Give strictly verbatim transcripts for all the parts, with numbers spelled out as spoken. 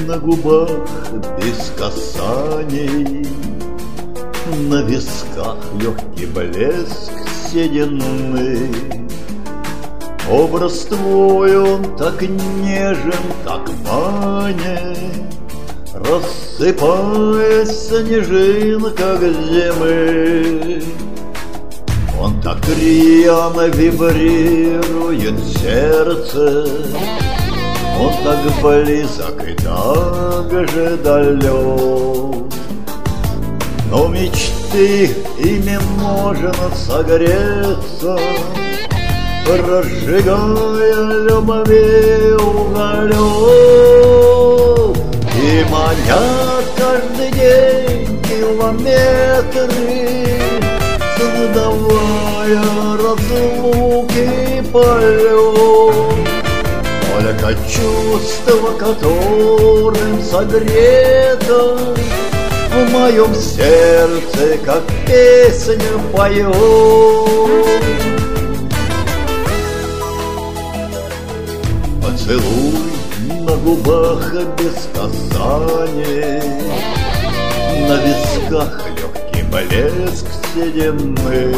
на губах без касаний, на висках легкий блеск седины. Образ твой, он так нежен, так манит, рассыпаясь снежинках зимы. Он так рьяно вибрирует в сердце, он так близок и так же далек. Но мечты ими можно согреться, разжигая любви уголек. И манят каждый день километры, создавая разлуки полет. Только чувство, которым согрето в моем сердце, как песня поет. Поцелуй на губах без касаний, на висках легкий блеск седины.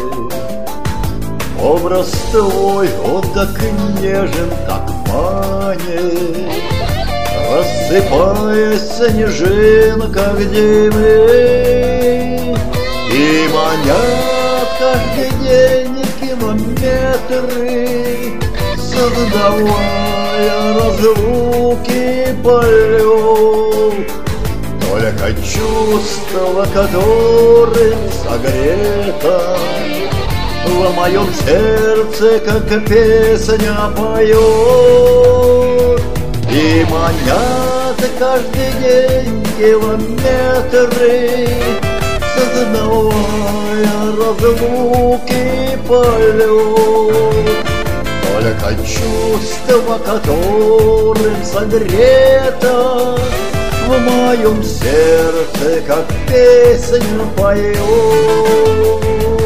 Образ твой, он так нежен, так манит, рассыпаясь в снежинках зимы. И манят каждый день километры, создавая разлуки полет. Только чувство, которым согрето в моем сердце, как песня поет. И манят каждый день километры, создавая разлуки полет. Только чувство, которым согрето в моем сердце, как песня поет.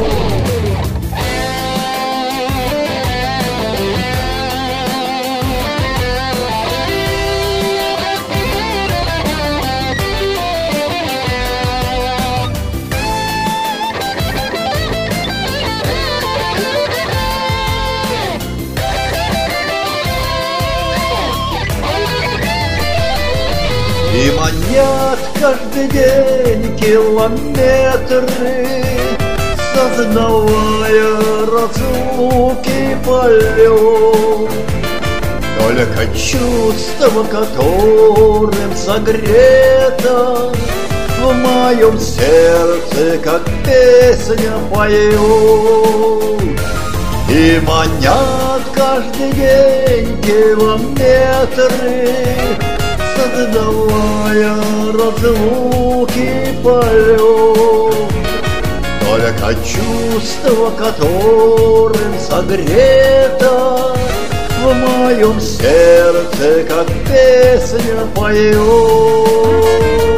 И манят каждый день километры, сознавая разлуки полет. Только чувство, которым согрето в моем сердце, как песня поет. И манят каждый день километры, создавая разлуки полет. Только чувство, которым согрето в моем сердце, как песня поет.